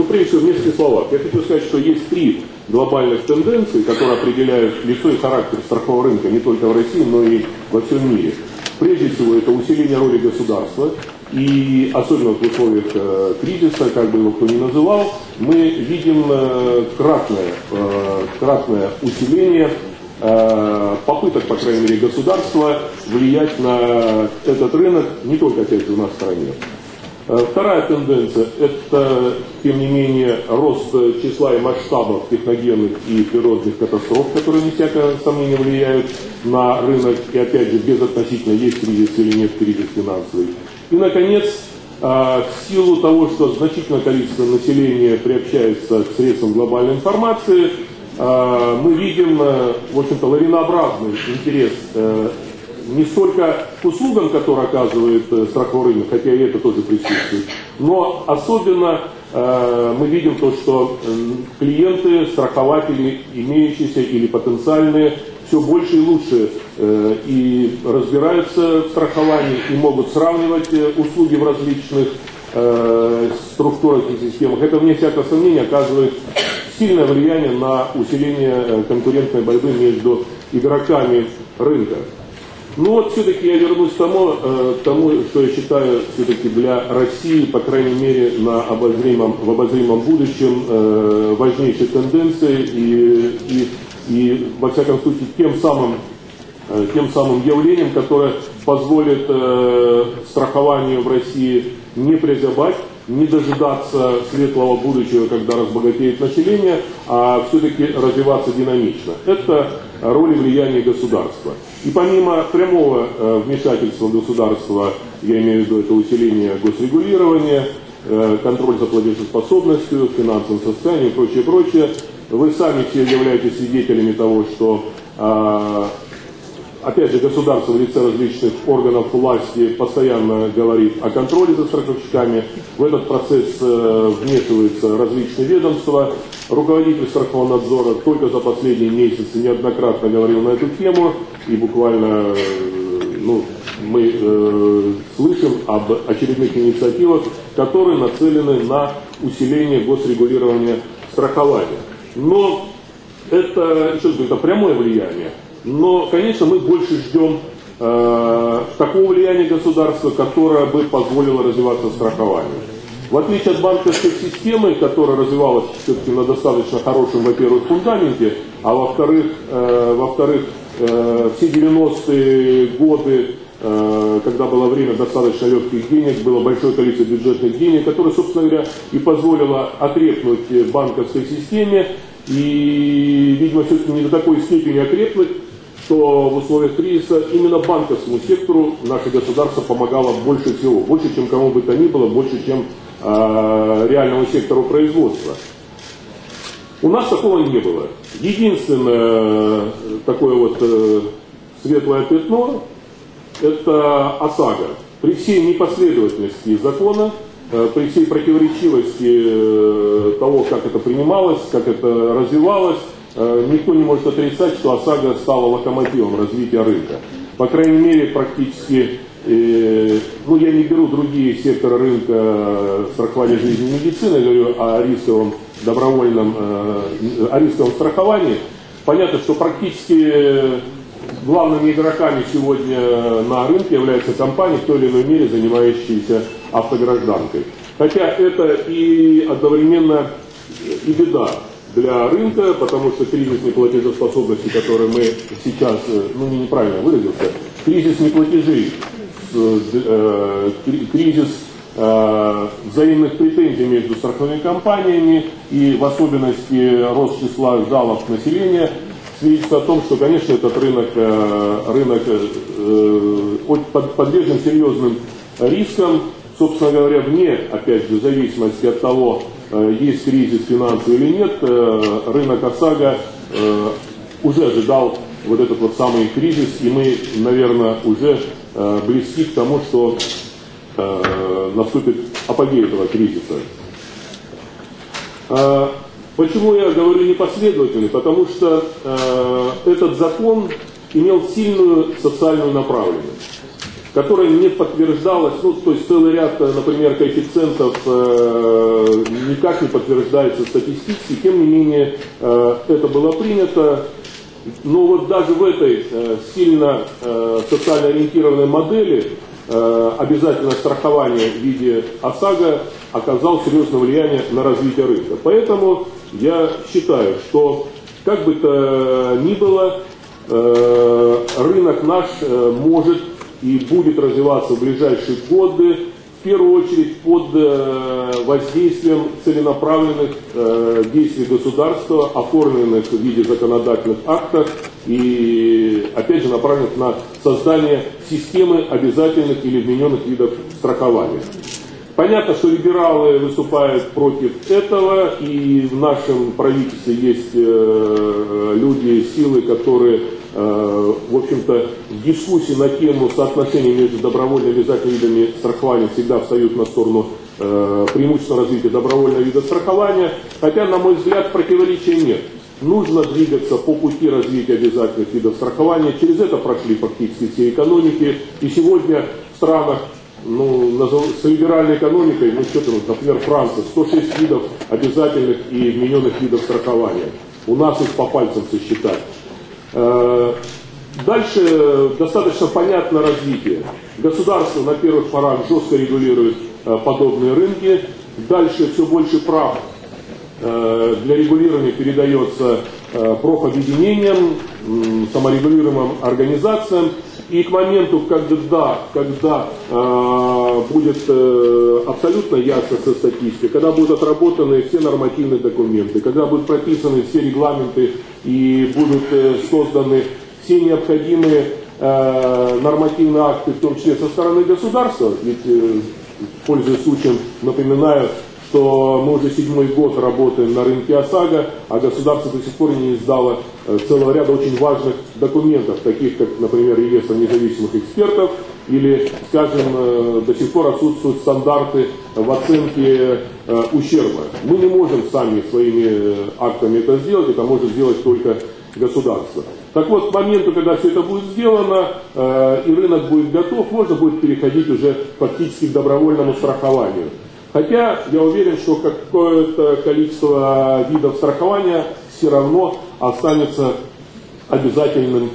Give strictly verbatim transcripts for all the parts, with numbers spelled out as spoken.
прежде всего, в нескольких словах. Я хочу сказать, что есть три глобальных тенденции, которые определяют лицо и характер страхового рынка не только в России, но и во всем мире. Прежде всего, это усиление роли государства. И особенно в условиях э, кризиса, как бы его кто ни называл, мы видим э, кратное, э, кратное усиление э, попыток, по крайней мере, государства влиять на этот рынок, не только, опять же, у нас в стране. Э, вторая тенденция – это, тем не менее, рост числа и масштабов техногенных и природных катастроф, которые, не всякое сомнение, влияют на рынок. И, опять же, безотносительно, есть кризис или нет кризис финансовый. И, наконец, в силу того, что значительное количество населения приобщается к средствам глобальной информации, мы видим, в общем-то, лавинообразный интерес не столько к услугам, которые оказывает страховой рынок, хотя и это тоже присутствует, но особенно мы видим то, что клиенты, страхователи, имеющиеся или потенциальные, все больше и лучше э, и разбираются в страховании, и могут сравнивать э, услуги в различных э, структурах и системах. Это, вне всякого сомнения, оказывает сильное влияние на усиление э, конкурентной борьбы между игроками рынка. Ну вот все-таки я вернусь к тому, э, тому, что я считаю все-таки для России, по крайней мере, на обозримом, в обозримом будущем э, важнейшей тенденцией и, и И, во всяком случае, тем самым, тем самым явлением, которое позволит э, страхованию в России не прозябать, не дожидаться светлого будущего, когда разбогатеет население, а все-таки развиваться динамично. Это роль и влияние государства. И помимо прямого э, вмешательства государства, я имею в виду это усиление госрегулирования, э, контроль за платежеспособностью, финансовым состоянием и прочее, прочее, вы сами все являетесь свидетелями того, что, э, опять же, государство в лице различных органов власти постоянно говорит о контроле за страховщиками. В этот процесс э, вмешиваются различные ведомства. Руководитель страхового надзора только за последние месяцы неоднократно говорил на эту тему. И буквально э, ну, мы э, слышим об очередных инициативах, которые нацелены на усиление госрегулирования страхования. Но это, еще раз говорю, это прямое влияние. Но, конечно, мы больше ждем э, такого влияния государства, которое бы позволило развиваться страхованию. В отличие от банковской системы, которая развивалась все-таки на достаточно хорошем, во-первых, фундаменте, а во-вторых, э, во-вторых, э, все девяностые годы, э, когда было время достаточно легких денег, было большое количество бюджетных денег, которое, собственно говоря, и позволило окрепнуть банковской системе, и, видимо, все-таки не до такой степени окрепнуть, что в условиях кризиса именно банковскому сектору наше государство помогало больше всего, больше, чем кому бы то ни было, больше, чем э, реальному сектору производства. У нас такого не было. Единственное такое вот э, светлое пятно – это ОСАГО. При всей непоследовательности закона, э, при всей противоречивости э, того, как это принималось, как это развивалось, э, никто не может отрицать, что ОСАГО стала локомотивом развития рынка. По крайней мере, практически, э, ну я не беру другие секторы рынка страхования жизни и медицины, я говорю о рисковом добровольном, э, о рисковом страховании. Понятно, что практически главными игроками сегодня на рынке являются компании, в той или иной мере занимающиеся автогражданкой. Хотя это и одновременно и беда для рынка, потому что кризис неплатежеспособности, который мы сейчас, ну неправильно выразился, кризис неплатежей, кризис взаимных претензий между страховыми компаниями и в особенности рост числа жалоб населения свидетельствует о том, что, конечно, этот рынок, рынок подвержен серьезным рискам, собственно говоря, вне, опять же, зависимости от того, есть кризис финансовый или нет, рынок ОСАГО уже ожидал вот этот вот самый кризис, и мы, наверное, уже близки к тому, что наступит апогей этого кризиса. Почему я говорю непоследовательный? Потому что э, этот закон имел сильную социальную направленность. которая не подтверждалась, ну, то есть целый ряд, например, коэффициентов э, никак не подтверждается статистически, тем не менее э, это было принято. Но вот даже в этой э, сильно э, социально ориентированной модели э, обязательное страхование в виде ОСАГО оказало серьезное влияние на развитие рынка. Поэтому я считаю, что как бы то ни было, э, рынок наш э, может и будет развиваться в ближайшие годы, в первую очередь под э, воздействием целенаправленных э, действий государства, оформленных в виде законодательных актов и, опять же, направленных на создание системы обязательных или вмененных видов страхования. Понятно, что либералы выступают против этого, и в нашем правительстве есть э, люди, силы, которые в общем-то, в дискуссии на тему соотношения между добровольными и обязательными видами страхования всегда встают на сторону э, преимущественного развития добровольного вида страхования, хотя, на мой взгляд, противоречия нет. Нужно двигаться по пути развития обязательных видов страхования, через это прошли фактически все экономики, и сегодня в странах ну, с либеральной экономикой, ну что там, например, Франция, сто шесть видов обязательных и вмененных видов страхования. У нас их по пальцам сосчитать. Дальше достаточно понятно развитие. Государство на первых порах жестко регулирует подобные рынки. Дальше все больше прав для регулирования передается профобъединениям, саморегулируемым организациям. И к моменту, когда, когда э, будет э, абсолютно ясно со статистикой, когда будут отработаны все нормативные документы, когда будут прописаны все регламенты и будут э, созданы все необходимые э, нормативные акты, в том числе со стороны государства, ведь, э, пользуясь случаем, напоминаю, что мы уже седьмой год работаем на рынке ОСАГО, а государство до сих пор не издало целого ряда очень важных документов, таких как, например, реестр независимых экспертов, или, скажем, до сих пор отсутствуют стандарты в оценке ущерба. Мы не можем сами своими актами это сделать, это может сделать только государство. Так вот, к моменту, когда все это будет сделано, э, и рынок будет готов, можно будет переходить уже фактически к добровольному страхованию. Хотя я уверен, что какое-то количество видов страхования все равно останется обязательным,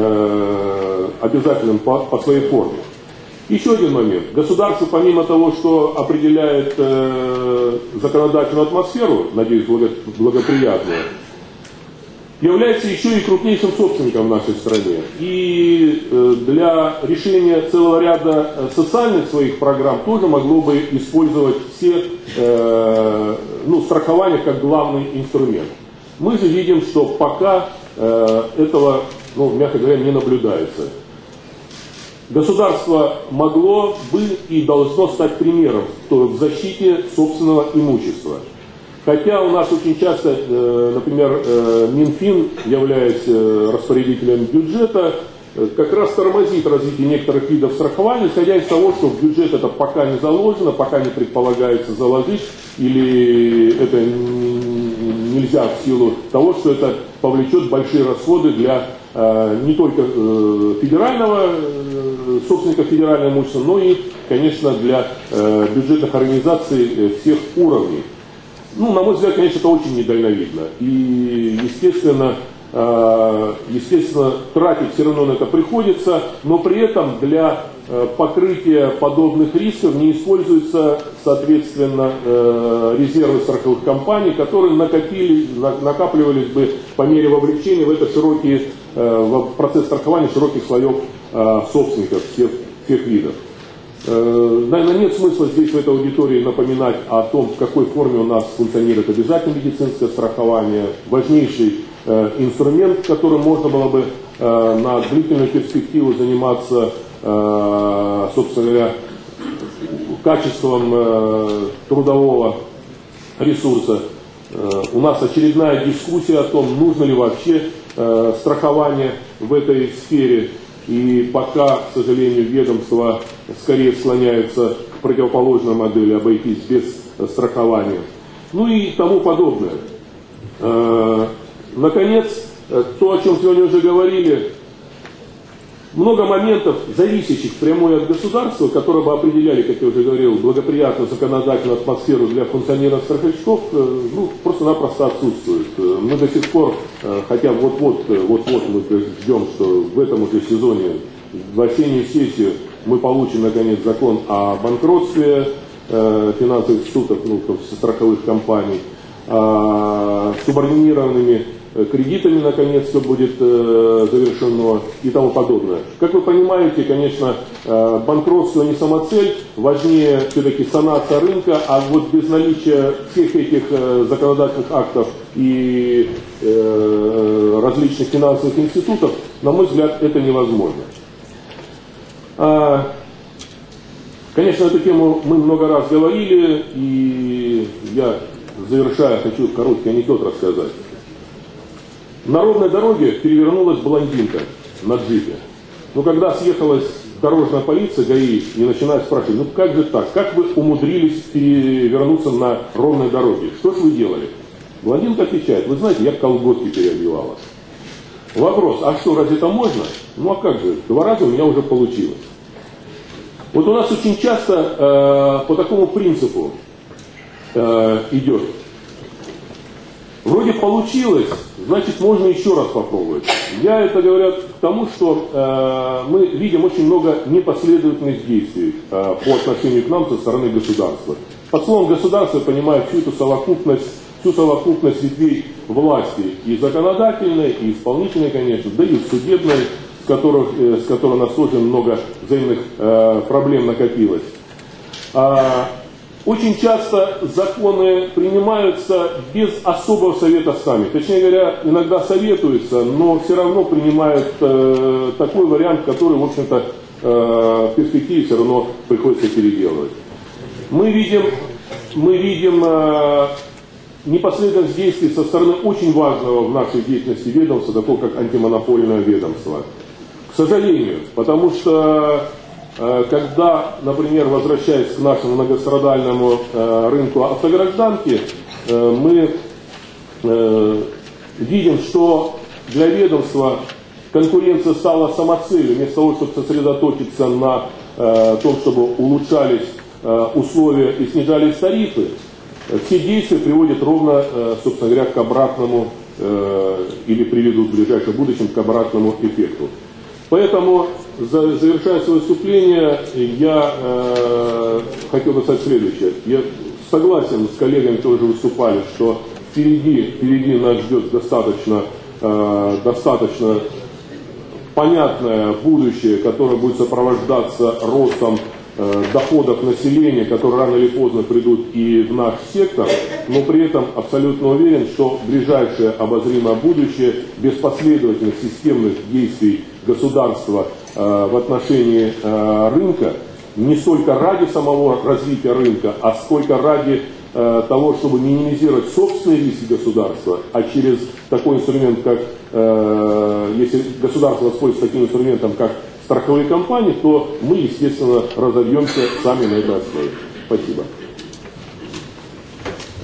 э, обязательным по, по своей форме. Еще один момент. Государство, помимо того, что определяет э, законодательную атмосферу, надеюсь, благо, благоприятную, является еще и крупнейшим собственником в нашей стране. И для решения целого ряда социальных своих программ тоже могло бы использовать все э, ну, страхование как главный инструмент. Мы же видим, что пока э, этого, ну, мягко говоря, не наблюдается. Государство могло бы и должно стать примером в защите собственного имущества. Хотя у нас очень часто, например, Минфин, являясь распорядителем бюджета, как раз тормозит развитие некоторых видов страхования, исходя из того, что в бюджет это пока не заложено, пока не предполагается заложить, или это нельзя в силу того, что это повлечет большие расходы для не только федерального, собственника федерального имущества, но и, конечно, для бюджетных организаций всех уровней. Ну, на мой взгляд, конечно, это очень недальновидно. И, естественно, естественно, тратить все равно на это приходится, но при этом для покрытия подобных рисков не используются, соответственно, резервы страховых компаний, которые накопили, накапливались бы по мере вовлечения в это широкие, в процесс страхования широких слоев собственников всех, всех видов. Наверное, нет смысла здесь в этой аудитории напоминать о том, в какой форме у нас функционирует обязательное медицинское страхование, важнейший э, инструмент, которым можно было бы э, на длительную перспективу заниматься, э, собственно говоря, качеством э, трудового ресурса. Э, у нас очередная дискуссия о том, нужно ли вообще э, страхование в этой сфере. И пока, к сожалению, ведомство скорее склоняется к противоположной модели, обойтись без страхования. Ну и тому подобное. Наконец, то, о чем сегодня уже говорили, много моментов, зависящих прямой от государства, которые бы определяли, как я уже говорил, благоприятную законодательную атмосферу для функционирования страховщиков, ну, просто-напросто отсутствуют. Мы до сих пор, хотя вот-вот, вот-вот мы ждем, что в этом уже сезоне, в осеннюю сессию, мы получим, наконец, закон о банкротстве э, финансовых институтов, ну, страховых компаний, э, субординированными кредитами, наконец-то, будет э, завершено и тому подобное. Как вы понимаете, конечно, э, банкротство не самоцель, важнее все-таки санация рынка, а вот без наличия всех этих э, законодательных актов и э, различных финансовых институтов, на мой взгляд, это невозможно. А, конечно, эту тему мы много раз говорили, и я, завершая, хочу короткий анекдот рассказать. На ровной дороге перевернулась блондинка на джипе. Но когда съехалась дорожная полиция, ГАИ, и начинает спрашивать, ну как же так, как вы умудрились перевернуться на ровной дороге? Что же вы делали? Блондинка отвечает, вы знаете, я колготки переодевала. Вопрос, а что, разве это можно? Ну а как же, два раза у меня уже получилось. Вот у нас очень часто э, по такому принципу э, идет. Вроде получилось, значит можно еще раз попробовать. Я это говорю к тому, что э, мы видим очень много непоследовательных действий э, по отношению к нам со стороны государства. Под словом государство я понимаю всю эту совокупность, всю совокупность ветвей власти, и законодательной, и исполнительной, конечно, да и судебной, с которых, э, с которой у нас тоже много взаимных э, проблем накопилось. А, Очень часто законы принимаются без особого совета с нами. Точнее говоря, иногда советуются, но все равно принимают э, такой вариант, который, в общем-то, э, в перспективе все равно приходится переделывать. Мы видим, мы видим э, непоследовательность действий со стороны очень важного в нашей деятельности ведомства, такого как антимонопольное ведомство. К сожалению, потому что когда, например, возвращаясь к нашему многострадальному э, рынку автогражданки, э, мы э, видим, что для ведомства конкуренция стала самоцелью, вместо того, чтобы сосредоточиться на э, том, чтобы улучшались э, условия и снижались тарифы, все действия приводят ровно, э, собственно говоря, к обратному, э, или приведут в ближайшем будущем к обратному эффекту. Поэтому, завершая свое выступление, я э, хотел бы сказать следующее. Я согласен с коллегами, которые уже выступали, что впереди, впереди нас ждет достаточно, э, достаточно понятное будущее, которое будет сопровождаться ростом э, доходов населения, которые рано или поздно придут и в наш сектор, но при этом абсолютно уверен, что ближайшее обозримое будущее без последовательных системных действий государства э, в отношении э, рынка, не столько ради самого развития рынка, а сколько ради э, того, чтобы минимизировать собственные риски государства, а через такой инструмент, как, э, если государство воспользуется таким инструментом, как страховые компании, то мы, естественно, разовьемся сами на этой основе. Спасибо.